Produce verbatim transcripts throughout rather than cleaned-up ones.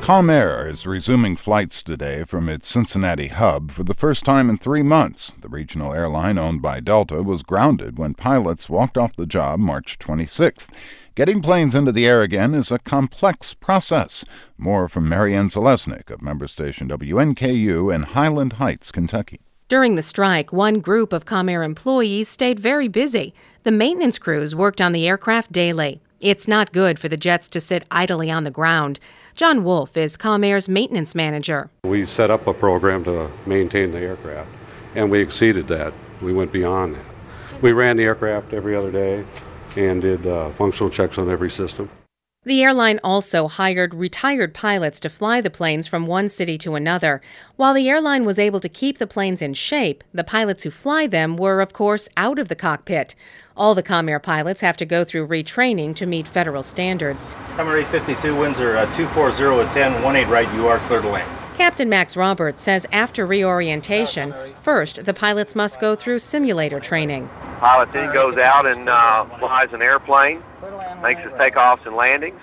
Calm Air is resuming flights today from its Cincinnati hub for the first time in three months. The regional airline owned by Delta was grounded when pilots walked off the job March twenty-sixth. Getting planes into the air again is a complex process. More from Marianne Zalesnik of member station W N K U in Highland Heights, Kentucky. During the strike, one group of Calm Air employees stayed very busy. The maintenance crews worked on the aircraft daily. It's not good for the jets to sit idly on the ground. John Wolf is Calm Air's maintenance manager. We set up a program to maintain the aircraft, and we exceeded that. We went beyond that. We ran the aircraft every other day and did uh, functional checks on every system. The airline also hired retired pilots to fly the planes from one city to another. While the airline was able to keep the planes in shape, the pilots who fly them were, of course, out of the cockpit. All the Calm Air pilots have to go through retraining to meet federal standards. Number eight fifty-two, Windsor, uh, two four zero at ten, one eight right, you are clear to land. Captain Max Roberts says after reorientation, first the pilots must go through simulator training. Pilot then goes out and uh, flies an airplane, makes his takeoffs and landings,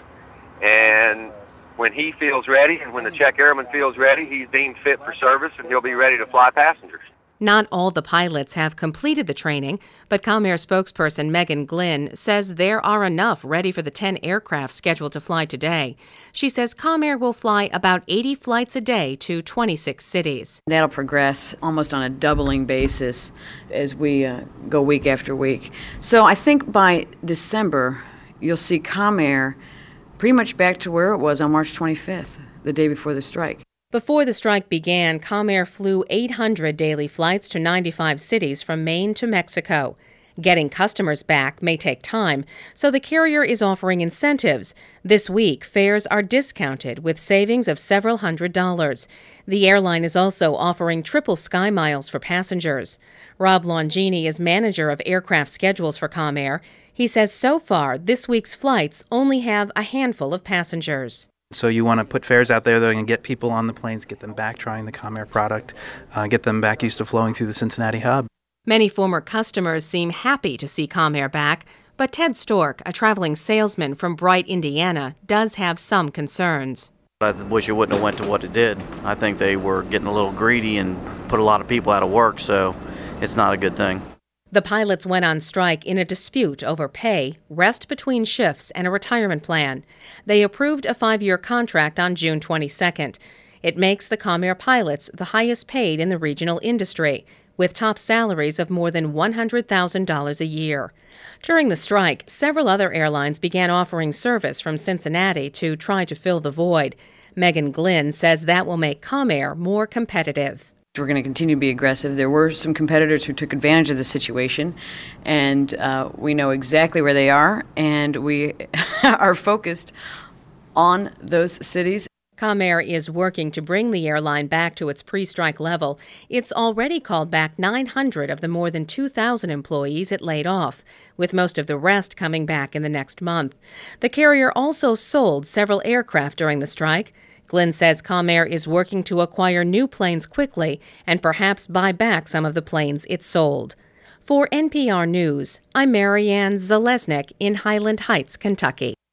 and when he feels ready and when the check airman feels ready, he's deemed fit for service and he'll be ready to fly passengers. Not all the pilots have completed the training, but Calm Air spokesperson Megan Glynn says there are enough ready for the ten aircraft scheduled to fly today. She says Calm Air will fly about eighty flights a day to twenty-six cities. That'll progress almost on a doubling basis as we uh, go week after week. So I think by December, you'll see Calm Air pretty much back to where it was on March twenty-fifth, the day before the strike. Before the strike began, Calm Air flew eight hundred daily flights to ninety-five cities from Maine to Mexico. Getting customers back may take time, so the carrier is offering incentives. This week, fares are discounted with savings of several hundred dollars. The airline is also offering triple sky miles for passengers. Rob Longini is manager of aircraft schedules for Calm Air. He says so far, this week's flights only have a handful of passengers. So you want to put fares out there that are going to get people on the planes, get them back trying the Calm Air product, uh, get them back used to flowing through the Cincinnati hub. Many former customers seem happy to see Calm Air back, but Ted Stork, a traveling salesman from Bright, Indiana, does have some concerns. I wish it wouldn't have went to what it did. I think they were getting a little greedy and put a lot of people out of work, so it's not a good thing. The pilots went on strike in a dispute over pay, rest between shifts, and a retirement plan. They approved a five-year contract on June twenty-second. It makes the Calm Air pilots the highest paid in the regional industry, with top salaries of more than one hundred thousand dollars a year. During the strike, several other airlines began offering service from Cincinnati to try to fill the void. Megan Glynn says that will make Calm Air more competitive. We're going to continue to be aggressive. There were some competitors who took advantage of the situation, and uh, we know exactly where they are, and we are focused on those cities. Calm Air is working to bring the airline back to its pre-strike level. It's already called back nine hundred of the more than two thousand employees it laid off, with most of the rest coming back in the next month. The carrier also sold several aircraft during the strike. Glynn says Calm Air is working to acquire new planes quickly and perhaps buy back some of the planes it sold. For N P R News, I'm Marianne Zalesnik in Highland Heights, Kentucky.